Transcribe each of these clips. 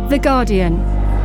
The Guardian.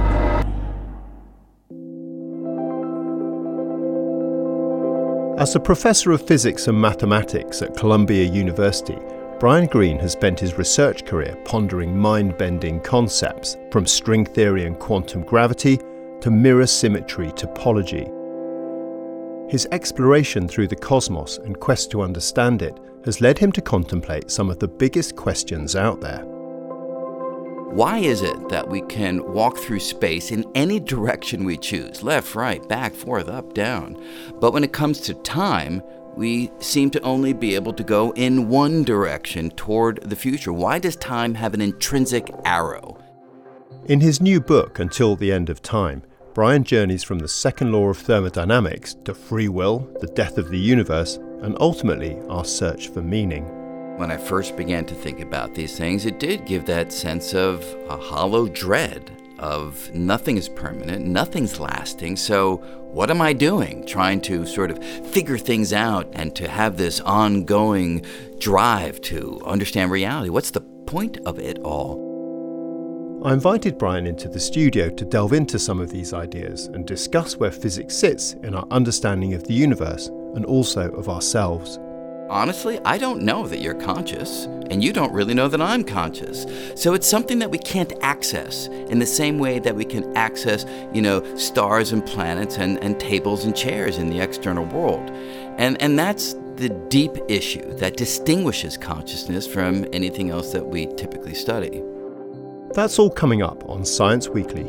As a professor of physics and mathematics at Columbia University, Brian Greene has spent his research career pondering mind-bending concepts from string theory and quantum gravity to mirror symmetry topology. His exploration through the cosmos and quest to understand it has led him to contemplate some of the biggest questions out there. Why is it that we can walk through space in any direction we choose, left, right, back, forth, up, down, but when it comes to time, we seem to only be able to go in one direction toward the future? Why does time have an intrinsic arrow? In his new book, Until the End of Time, Brian journeys from the second law of thermodynamics to free will, the death of the universe, and ultimately our search for meaning. When I first began to think about these things, it did give that sense of a hollow dread of nothing is permanent, nothing's lasting, so what am I doing? Trying to sort of figure things out and to have this ongoing drive to understand reality. What's the point of it all? I invited Brian into the studio to delve into some of these ideas and discuss where physics sits in our understanding of the universe and also of ourselves. Honestly, I don't know that you're conscious, and you don't really know that I'm conscious. So it's something that we can't access in the same way that we can access, stars and planets and tables and chairs in the external world. And that's the deep issue that distinguishes consciousness from anything else that we typically study. That's all coming up on Science Weekly.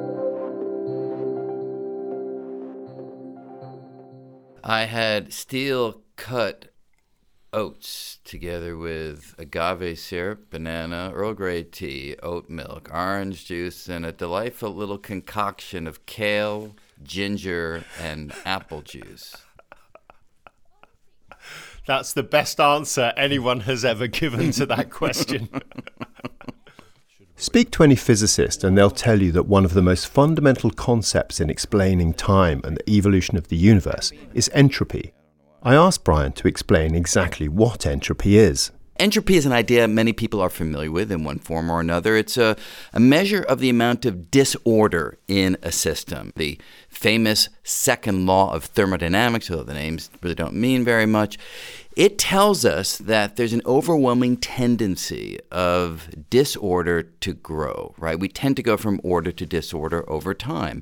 I had steel-cut oats together with agave syrup, banana, Earl Grey tea, oat milk, orange juice, and a delightful little concoction of kale, ginger, and apple juice. That's the best answer anyone has ever given to that question. Speak to any physicist and they'll tell you that one of the most fundamental concepts in explaining time and the evolution of the universe is entropy. I asked Brian to explain exactly what entropy is. Entropy is an idea many people are familiar with in one form or another. It's a measure of the amount of disorder in a system. The famous second law of thermodynamics, although the names really don't mean very much, it tells us that there's an overwhelming tendency of disorder to grow, right? We tend to go from order to disorder over time.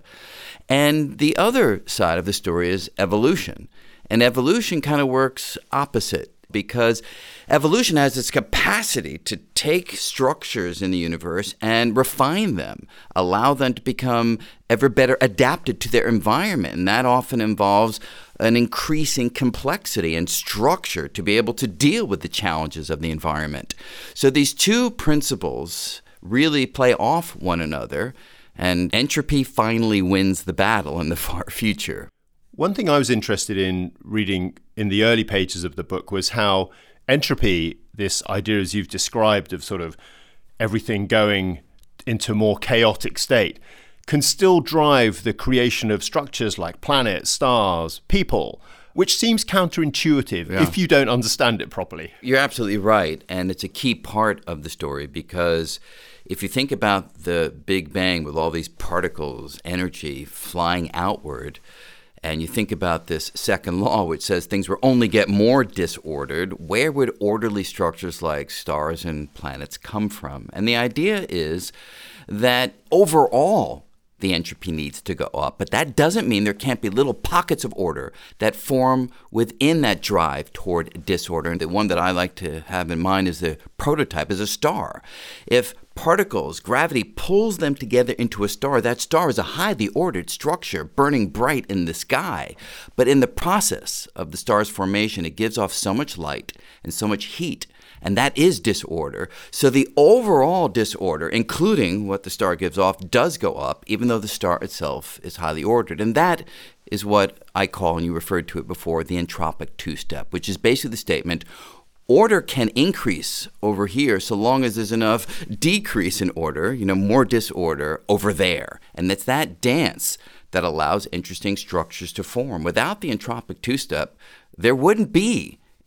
And the other side of the story is evolution. And evolution kind of works opposite, because evolution has its capacity to take structures in the universe and refine them, allow them to become ever better adapted to their environment. And that often involves an increasing complexity and structure to be able to deal with the challenges of the environment. So these two principles really play off one another, and entropy finally wins the battle in the far future. One thing I was interested in reading in the early pages of the book was how entropy, this idea as you've described of sort of everything going into a more chaotic state, can still drive the creation of structures like planets, stars, people, which seems counterintuitive if you don't understand it properly. You're absolutely right, and it's a key part of the story, because if you think about the Big Bang with all these particles, energy flying outward, and you think about this second law, which says things will only get more disordered, where would orderly structures like stars and planets come from? And the idea is that overall, the entropy needs to go up. But that doesn't mean there can't be little pockets of order that form within that drive toward disorder. And the one that I like to have in mind is the prototype, is a star. If particles, gravity pulls them together into a star, that star is a highly ordered structure burning bright in the sky. But in the process of the star's formation, it gives off so much light and so much heat, and that is disorder. So the overall disorder, including what the star gives off, does go up, even though the star itself is highly ordered. And that is what I call, and you referred to it before, the entropic two-step, which is basically the statement, order can increase over here so long as there's enough decrease in order, more disorder over there. And it's that dance that allows interesting structures to form. Without the entropic two-step, there wouldn't be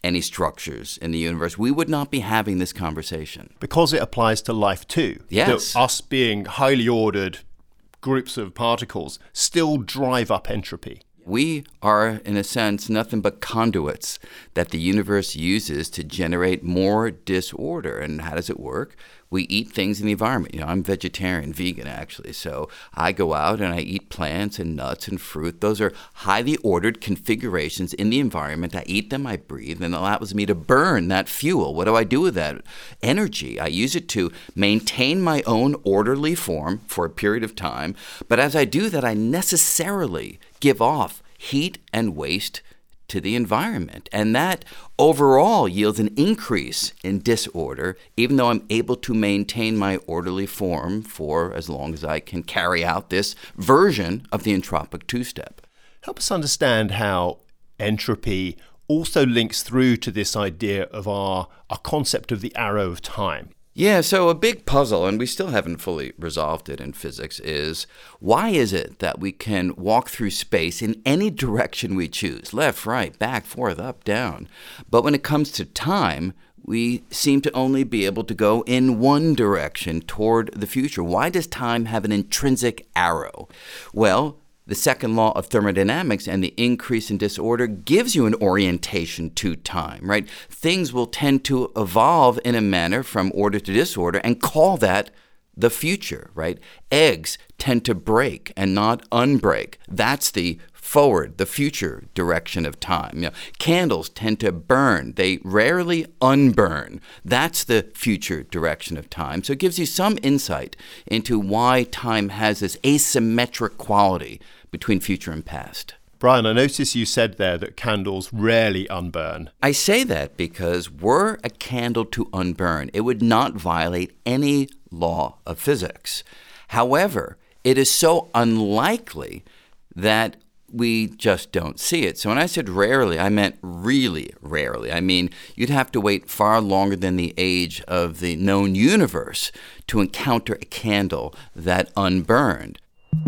any structures in the universe, we would not be having this conversation. Because it applies to life too. Yes. That us being highly ordered groups of particles still drive up entropy. We are, in a sense, nothing but conduits that the universe uses to generate more disorder. And how does it work? We eat things in the environment. I'm vegetarian, vegan, actually. So I go out and I eat plants and nuts and fruit. Those are highly ordered configurations in the environment. I eat them, I breathe, and it allows me to burn that fuel. What do I do with that energy? I use it to maintain my own orderly form for a period of time. But as I do that, I necessarily give off heat and waste to the environment. And that overall yields an increase in disorder, even though I'm able to maintain my orderly form for as long as I can carry out this version of the entropic two-step. Help us understand how entropy also links through to this idea of our concept of the arrow of time. Yeah, so a big puzzle, and we still haven't fully resolved it in physics, is why is it that we can walk through space in any direction we choose, left, right, back, forth, up, down, but when it comes to time, we seem to only be able to go in one direction toward the future. Why does time have an intrinsic arrow? Well, the second law of thermodynamics and the increase in disorder gives you an orientation to time, right? Things will tend to evolve in a manner from order to disorder and call that the future, right? Eggs tend to break and not unbreak. That's the forward, the future direction of time. Candles tend to burn. They rarely unburn. That's the future direction of time. So it gives you some insight into why time has this asymmetric quality between future and past. Brian, I noticed you said there that candles rarely unburn. I say that because were a candle to unburn, it would not violate any law of physics. However, it is so unlikely that we just don't see it. So when I said rarely, I meant really rarely. I mean, you'd have to wait far longer than the age of the known universe to encounter a candle that unburned.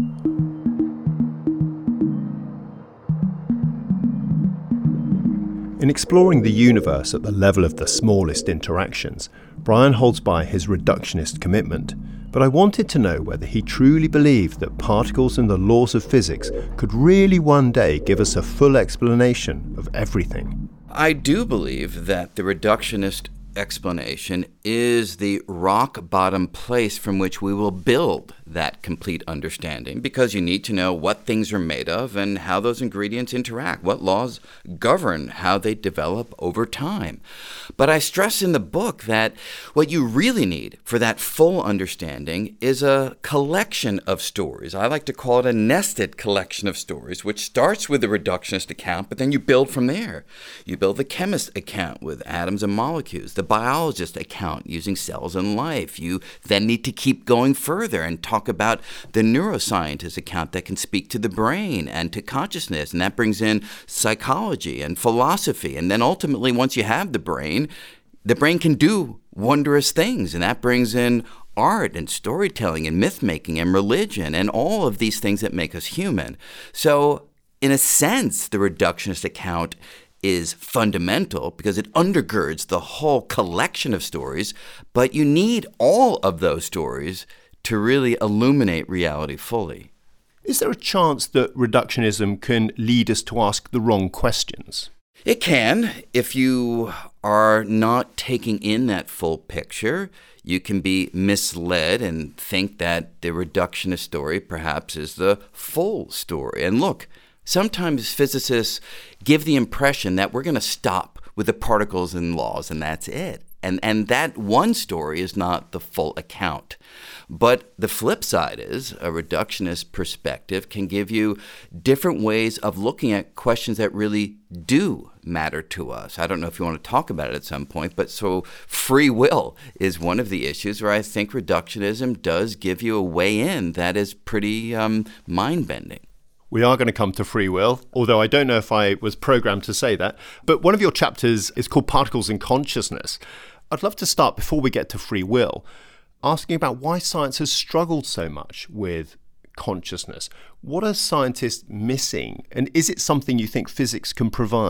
In exploring the universe at the level of the smallest interactions, Brian holds by his reductionist commitment. But I wanted to know whether he truly believed that particles and the laws of physics could really one day give us a full explanation of everything. I do believe that the reductionist explanation is the rock bottom place from which we will build that complete understanding, because you need to know what things are made of and how those ingredients interact, what laws govern how they develop over time. But I stress in the book that what you really need for that full understanding is a collection of stories. I like to call it a nested collection of stories, which starts with the reductionist account, but then you build from there. You build the chemist account with atoms and molecules, the biologist account using cells and life. You then need to keep going further and talk about the neuroscientist account that can speak to the brain and to consciousness, and that brings in psychology and philosophy. And then ultimately, once you have the brain can do wondrous things, and that brings in art and storytelling and myth-making and religion and all of these things that make us human. So in a sense, the reductionist account is fundamental because it undergirds the whole collection of stories, but you need all of those stories to really illuminate reality fully. Is there a chance that reductionism can lead us to ask the wrong questions? It can. If you are not taking in that full picture, you can be misled and think that the reductionist story perhaps is the full story. And look, sometimes physicists give the impression that we're going to stop with the particles and laws and that's it. And that one story is not the full account. But the flip side is a reductionist perspective can give you different ways of looking at questions that really do matter to us. I don't know if you want to talk about it at some point, but so free will is one of the issues where I think reductionism does give you a way in that is pretty mind-bending. We are going to come to free will, although I don't know if I was programmed to say that. But one of your chapters is called Particles in Consciousness. I'd love to start, before we get to free will, asking about why science has struggled so much with consciousness. What are scientists missing? And is it something you think physics can provide?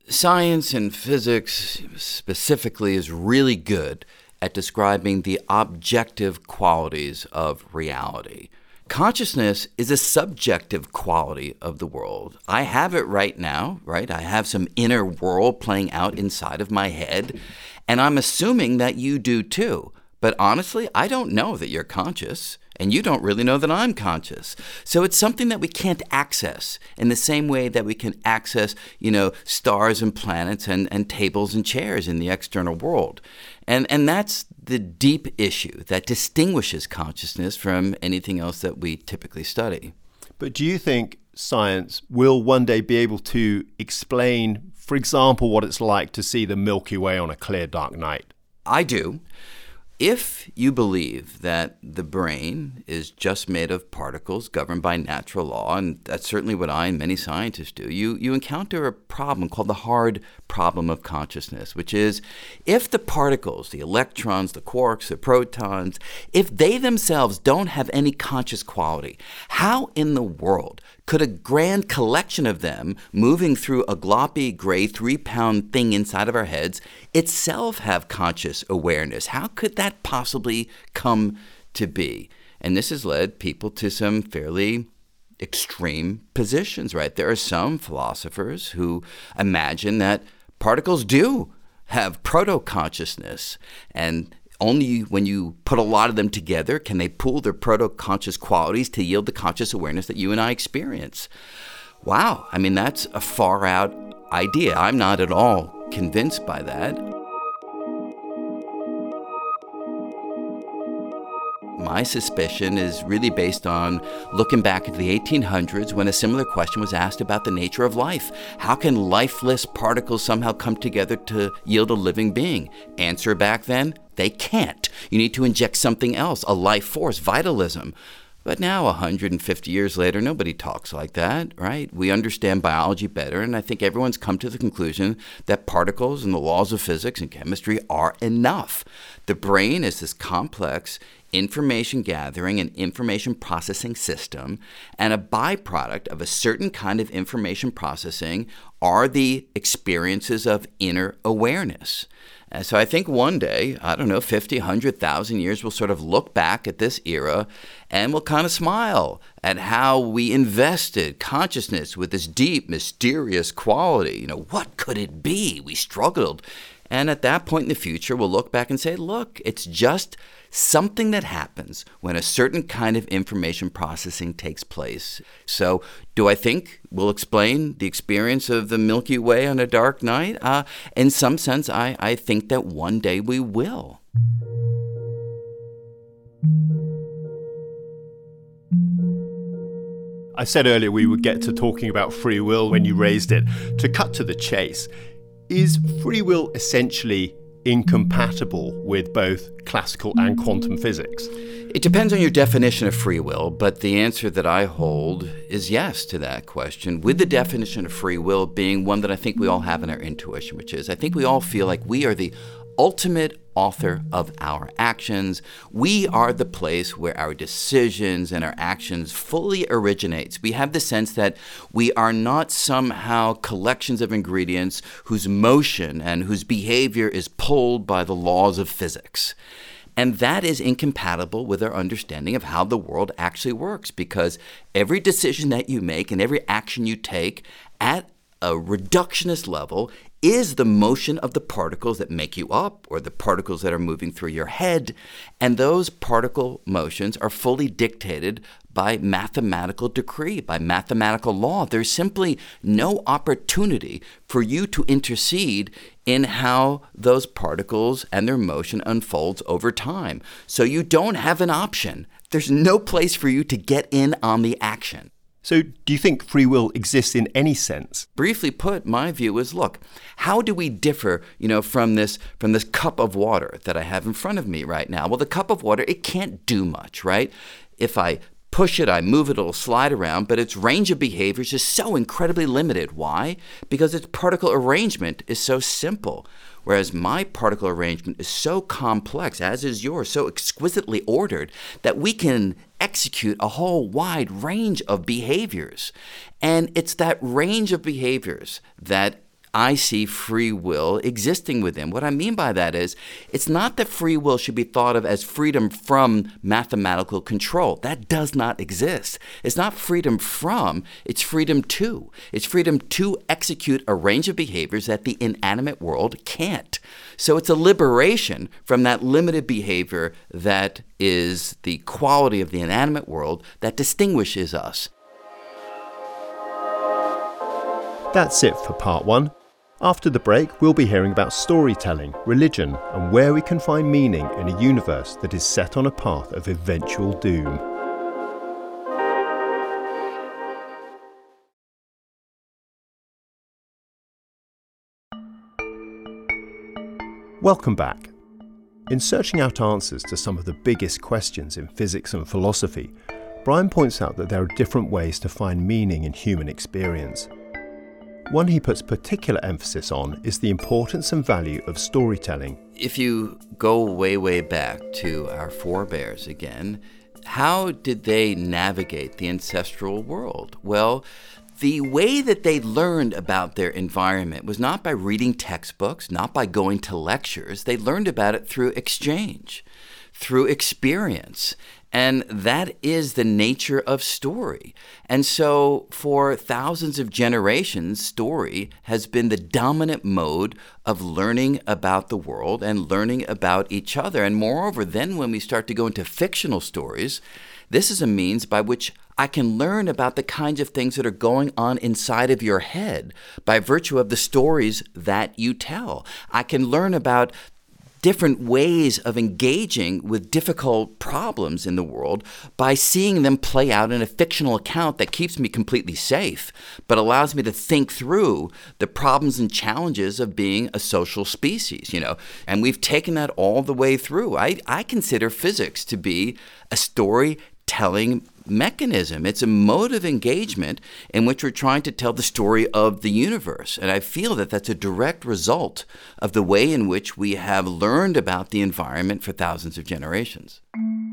Science and physics specifically is really good at describing the objective qualities of reality. Consciousness is a subjective quality of the world. I have it right now, right? I have some inner world playing out inside of my head, and I'm assuming that you do too. But honestly, I don't know that you're conscious, and you don't really know that I'm conscious. So it's something that we can't access in the same way that we can access, stars and planets and tables and chairs in the external world. And that's the deep issue that distinguishes consciousness from anything else that we typically study. But do you think science will one day be able to explain, for example, what it's like to see the Milky Way on a clear, dark night? I do. If you believe that the brain is just made of particles governed by natural law, and that's certainly what I and many scientists do, you encounter a problem called the hard problem of consciousness, which is if the particles, the electrons, the quarks, the protons, if they themselves don't have any conscious quality, how in the world could a grand collection of them moving through a gloppy, gray, 3-pound thing inside of our heads itself have conscious awareness? How could that possibly come to be? And this has led people to some fairly extreme positions, right? There are some philosophers who imagine that particles do have proto-consciousness, and only when you put a lot of them together can they pool their proto-conscious qualities to yield the conscious awareness that you and I experience. Wow, I mean, that's a far-out idea. I'm not at all convinced by that. My suspicion is really based on looking back at the 1800s when a similar question was asked about the nature of life. How can lifeless particles somehow come together to yield a living being? Answer back then, they can't. You need to inject something else, a life force, vitalism. But now, 150 years later, nobody talks like that, right? We understand biology better, and I think everyone's come to the conclusion that particles and the laws of physics and chemistry are enough. The brain is this complex information gathering and information processing system, and a byproduct of a certain kind of information processing are the experiences of inner awareness. And so I think one day, 50, 100,000 years, we'll sort of look back at this era and we'll kind of smile at how we invested consciousness with this deep, mysterious quality. What could it be? We struggled. And at that point in the future, we'll look back and say, look, it's just something that happens when a certain kind of information processing takes place. So do I think we'll explain the experience of the Milky Way on a dark night? In some sense, I think that one day we will. I said earlier we would get to talking about free will when you raised it. To cut to the chase, is free will essentially incompatible with both classical and quantum physics? It depends on your definition of free will, but the answer that I hold is yes to that question, with the definition of free will being one that I think we all have in our intuition, which is I think we all feel like we are the ultimate author of our actions. We are the place where our decisions and our actions fully originates. We have the sense that we are not somehow collections of ingredients whose motion and whose behavior is pulled by the laws of physics. And that is incompatible with our understanding of how the world actually works, because every decision that you make and every action you take at a reductionist level is the motion of the particles that make you up or the particles that are moving through your head. And those particle motions are fully dictated by mathematical decree, by mathematical law. There's simply no opportunity for you to intercede in how those particles and their motion unfolds over time. So you don't have an option. There's no place for you to get in on the action. So do you think free will exists in any sense? Briefly put, my view is, look, how do we differ, from this cup of water that I have in front of me right now? Well, the cup of water, it can't do much, right? If I push it, I move it, it'll slide around, but its range of behaviors is so incredibly limited. Why? Because its particle arrangement is so simple. Whereas my particle arrangement is so complex, as is yours, so exquisitely ordered, that we can execute a whole wide range of behaviors. And it's that range of behaviors that I see free will existing within. What I mean by that is, it's not that free will should be thought of as freedom from mathematical control. That does not exist. It's not freedom from, it's freedom to. It's freedom to execute a range of behaviors that the inanimate world can't. So it's a liberation from that limited behavior that is the quality of the inanimate world that distinguishes us. That's it for part one. After the break, we'll be hearing about storytelling, religion, and where we can find meaning in a universe that is set on a path of eventual doom. Welcome back. In searching out answers to some of the biggest questions in physics and philosophy, Brian points out that there are different ways to find meaning in human experience. One he puts particular emphasis on is the importance and value of storytelling. If you go way, way back to our forebears again, how did they navigate the ancestral world? Well, the way that they learned about their environment was not by reading textbooks, not by going to lectures. They learned about it through exchange, through experience. And that is the nature of story. And so for thousands of generations, story has been the dominant mode of learning about the world and learning about each other. And moreover, then when we start to go into fictional stories, this is a means by which I can learn about the kinds of things that are going on inside of your head by virtue of the stories that you tell. I can learn about different ways of engaging with difficult problems in the world by seeing them play out in a fictional account that keeps me completely safe, but allows me to think through the problems and challenges of being a social species, And we've taken that all the way through. I consider physics to be a storytelling mechanism. It's a mode of engagement in which we're trying to tell the story of the universe. And I feel that that's a direct result of the way in which we have learned about the environment for thousands of generations.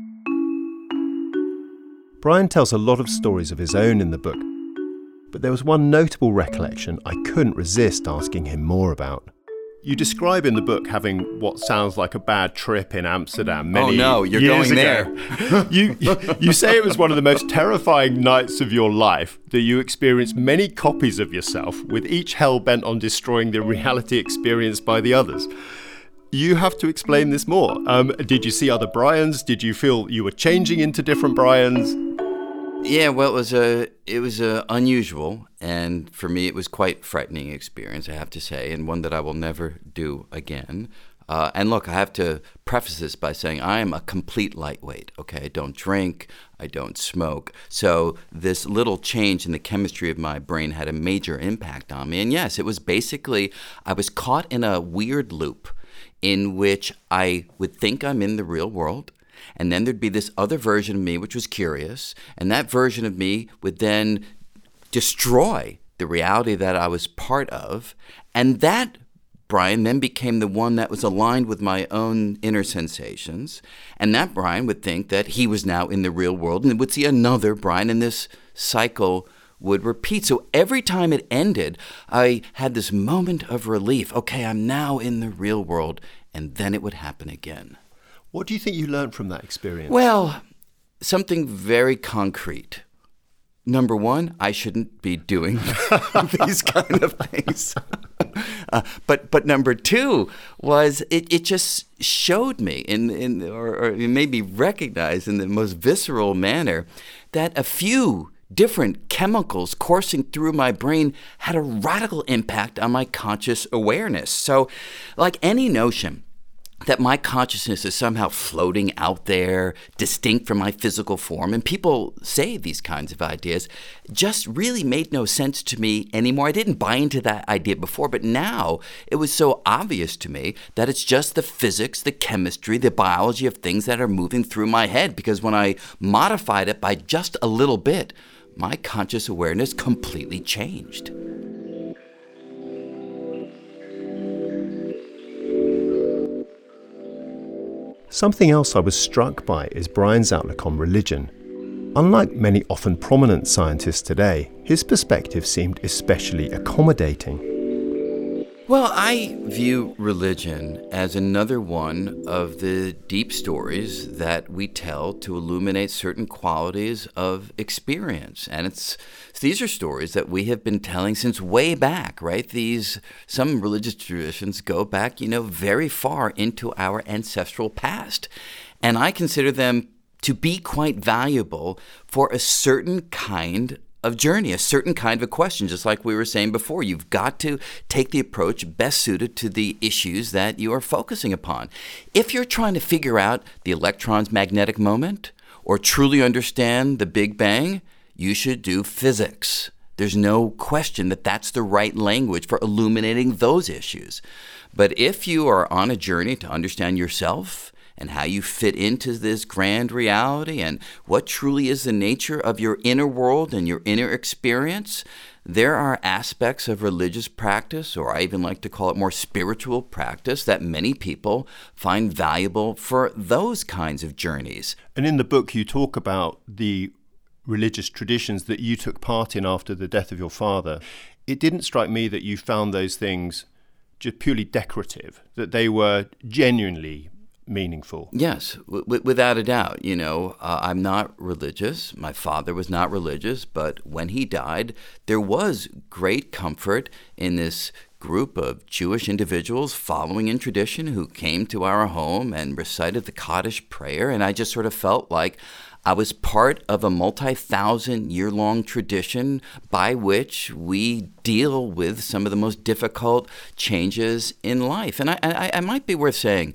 Brian tells a lot of stories of his own in the book, but there was one notable recollection I couldn't resist asking him more about. You describe in the book having what sounds like a bad trip in Amsterdam many years ago. Oh no, you're going there. You say it was one of the most terrifying nights of your life, that you experienced many copies of yourself, with each hell-bent on destroying the reality experienced by the others. You have to explain this more. Did you see other Brians? Did you feel you were changing into different Brians? Yeah, well, it was unusual, and for me, it was quite frightening experience, I have to say, and one that I will never do again. And look, I have to preface this by saying I am a complete lightweight, okay? I don't drink, I don't smoke. So this little change in the chemistry of my brain had a major impact on me. And yes, it was basically, I was caught in a weird loop in which I would think I'm in the real world, and then there'd be this other version of me which was curious, and that version of me would then destroy the reality that I was part of, and that Brian then became the one that was aligned with my own inner sensations, and that Brian would think that he was now in the real world and would see another Brian, and this cycle would repeat. So every time it ended, I had this moment of relief. Okay, I'm now in the real world, and then it would happen again. What do you think you learned from that experience? Well, something very concrete. Number one, I shouldn't be doing these kind of things. But number two was it just showed me or it made me recognize in the most visceral manner that a few different chemicals coursing through my brain had a radical impact on my conscious awareness. So like any notion that my consciousness is somehow floating out there, distinct from my physical form, and people say these kinds of ideas, just really made no sense to me anymore. I didn't buy into that idea before, but now it was so obvious to me that it's just the physics, the chemistry, the biology of things that are moving through my head, because when I modified it by just a little bit, my conscious awareness completely changed. Something else I was struck by is Brian's outlook on religion. Unlike many often prominent scientists today, his perspective seemed especially accommodating. Well, I view religion as another one of the deep stories that we tell to illuminate certain qualities of experience. And these are stories that we have been telling since way back, right? Some religious traditions go back, very far into our ancestral past. And I consider them to be quite valuable for a certain kind of journey, a certain kind of a question, just like we were saying before. You've got to take the approach best suited to the issues that you are focusing upon. If you're trying to figure out the electron's magnetic moment or truly understand the Big Bang, you should do physics. There's no question that that's the right language for illuminating those issues. But if you are on a journey to understand yourself and how you fit into this grand reality and what truly is the nature of your inner world and your inner experience, there are aspects of religious practice, or I even like to call it more spiritual practice, that many people find valuable for those kinds of journeys. And in the book, you talk about the religious traditions that you took part in after the death of your father. It didn't strike me that you found those things just purely decorative, that they were genuinely meaningful. Yes, without a doubt. I'm not religious. My father was not religious, but when he died, there was great comfort in this group of Jewish individuals following in tradition who came to our home and recited the Kaddish prayer, and I just sort of felt like I was part of a multi-thousand-year-long tradition by which we deal with some of the most difficult changes in life. And I might be worth saying,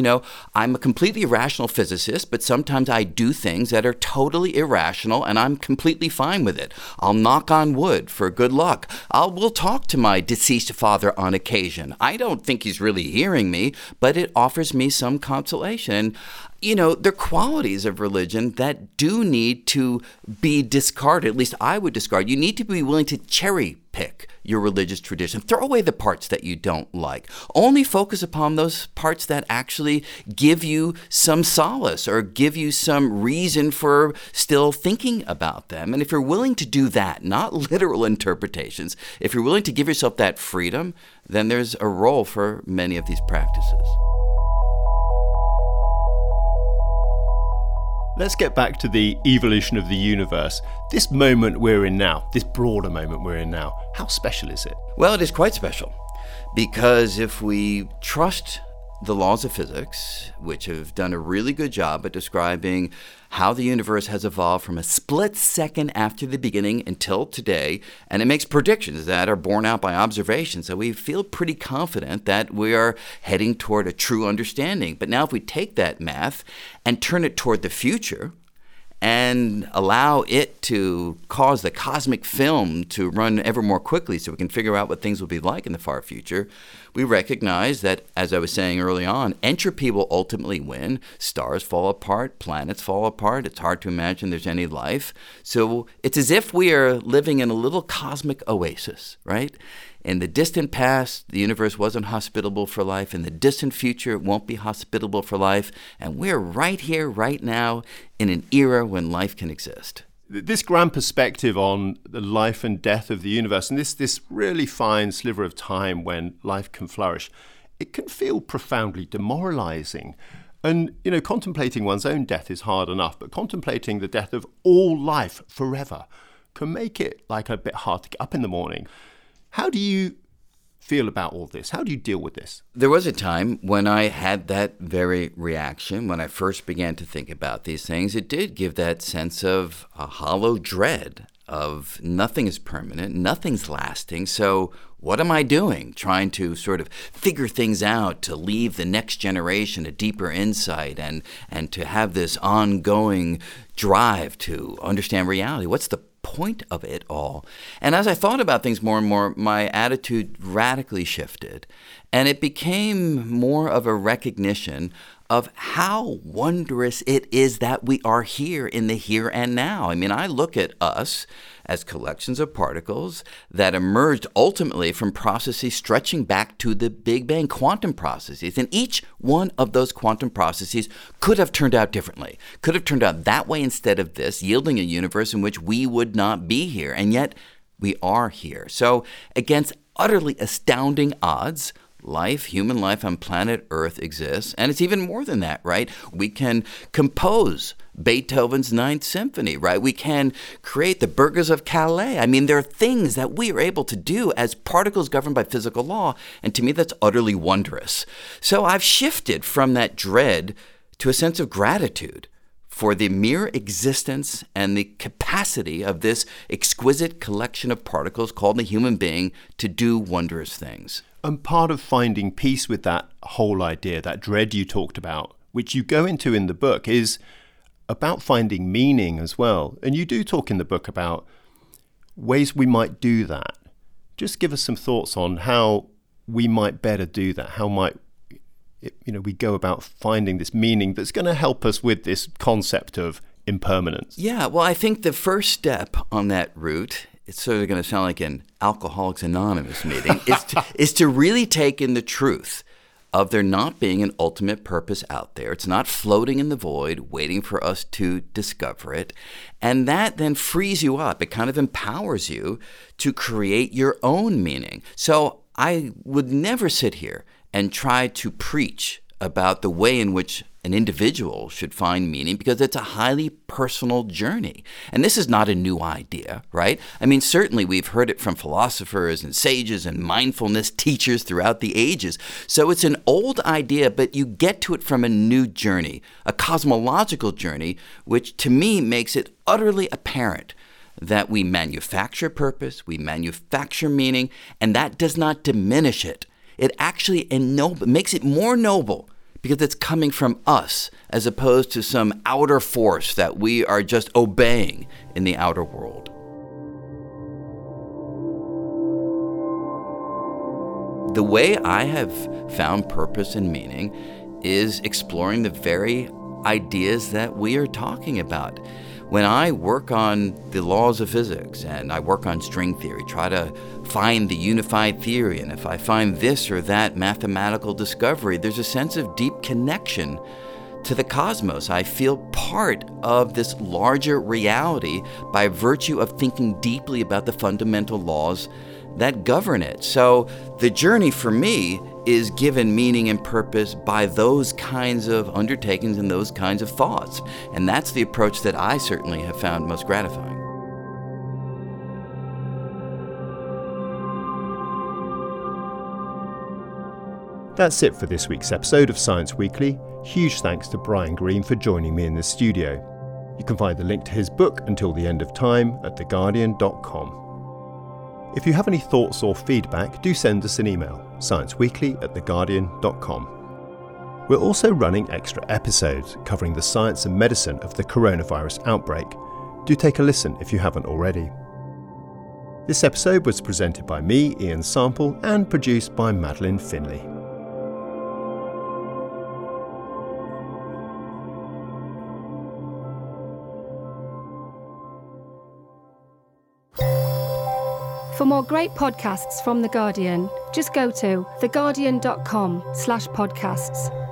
I'm a completely irrational physicist, but sometimes I do things that are totally irrational, and I'm completely fine with it. I'll knock on wood for good luck. We'll talk to my deceased father on occasion. I don't think he's really hearing me, but it offers me some consolation. There are qualities of religion that do need to be discarded. At least I would discard. You need to be willing to cherry pick your religious tradition. Throw away the parts that you don't like. Only focus upon those parts that actually give you some solace or give you some reason for still thinking about them. And if you're willing to do that, not literal interpretations, if you're willing to give yourself that freedom, then there's a role for many of these practices. Let's get back to the evolution of the universe. This moment we're in now, this broader moment we're in now, how special is it? Well, it is quite special, because if we trust the laws of physics, which have done a really good job at describing how the universe has evolved from a split second after the beginning until today, and it makes predictions that are borne out by observation. So we feel pretty confident that we are heading toward a true understanding. But now if we take that math and turn it toward the future and allow it to cause the cosmic film to run ever more quickly so we can figure out what things will be like in the far future, we recognize that, as I was saying early on, entropy will ultimately win. Stars fall apart, planets fall apart. It's hard to imagine there's any life. So it's as if we are living in a little cosmic oasis, right? In the distant past, the universe wasn't hospitable for life. In the distant future, it won't be hospitable for life. And we're right here, right now, in an era when life can exist. This grand perspective on the life and death of the universe, and this really fine sliver of time when life can flourish, it can feel profoundly demoralizing. And, contemplating one's own death is hard enough, but contemplating the death of all life forever can make it like a bit hard to get up in the morning. How do you feel about all this? How do you deal with this? There was a time when I had that very reaction. When I first began to think about these things, it did give that sense of a hollow dread of nothing is permanent, nothing's lasting. So what am I doing? Trying to sort of figure things out, to leave the next generation a deeper insight and to have this ongoing drive to understand reality. What's the point of it all? And as I thought about things more and more, my attitude radically shifted, and it became more of a recognition of how wondrous it is that we are here in the here and now. I mean, I look at us as collections of particles that emerged ultimately from processes stretching back to the Big Bang, quantum processes. And each one of those quantum processes could have turned out differently, could have turned out that way instead of this, yielding a universe in which we would not be here. And yet we are here. So against utterly astounding odds. Human life on planet Earth exists. And it's even more than that, right? We can compose Beethoven's Ninth Symphony, right? We can create the Burghers of Calais. I mean, there are things that we are able to do as particles governed by physical law. And to me, that's utterly wondrous. So I've shifted from that dread to a sense of gratitude for the mere existence and the capacity of this exquisite collection of particles called the human being to do wondrous things. And part of finding peace with that whole idea, that dread you talked about, which you go into in the book, is about finding meaning as well. And you do talk in the book about ways we might do that. Just give us some thoughts on how we might better do that. How might we go about finding this meaning that's going to help us with this concept of impermanence? Yeah, well, I think the first step on that route, it's sort of going to sound like an Alcoholics Anonymous meeting, is to really take in the truth of there not being an ultimate purpose out there. It's not floating in the void, waiting for us to discover it. And that then frees you up. It kind of empowers you to create your own meaning. So I would never sit here and try to preach about the way in which an individual should find meaning, because it's a highly personal journey. And this is not a new idea, right? I mean, certainly we've heard it from philosophers and sages and mindfulness teachers throughout the ages. So it's an old idea, but you get to it from a new journey, a cosmological journey, which to me makes it utterly apparent that we manufacture purpose, we manufacture meaning, and that does not diminish it. It actually makes it more noble because it's coming from us as opposed to some outer force that we are just obeying in the outer world. The way I have found purpose and meaning is exploring the very ideas that we are talking about. When I work on the laws of physics and I work on string theory, try to find the unified theory, and if I find this or that mathematical discovery, there's a sense of deep connection to the cosmos. I feel part of this larger reality by virtue of thinking deeply about the fundamental laws that govern it. So the journey for me is given meaning and purpose by those kinds of undertakings and those kinds of thoughts. And that's the approach that I certainly have found most gratifying. That's it for this week's episode of Science Weekly. Huge thanks to Brian Greene for joining me in the studio. You can find the link to his book Until the End of Time at theguardian.com. If you have any thoughts or feedback, do send us an email, scienceweekly@theguardian.com. We're also running extra episodes covering the science and medicine of the coronavirus outbreak. Do take a listen if you haven't already. This episode was presented by me, Ian Sample, and produced by Madeline Finley. For more great podcasts from The Guardian, just go to theguardian.com/podcasts.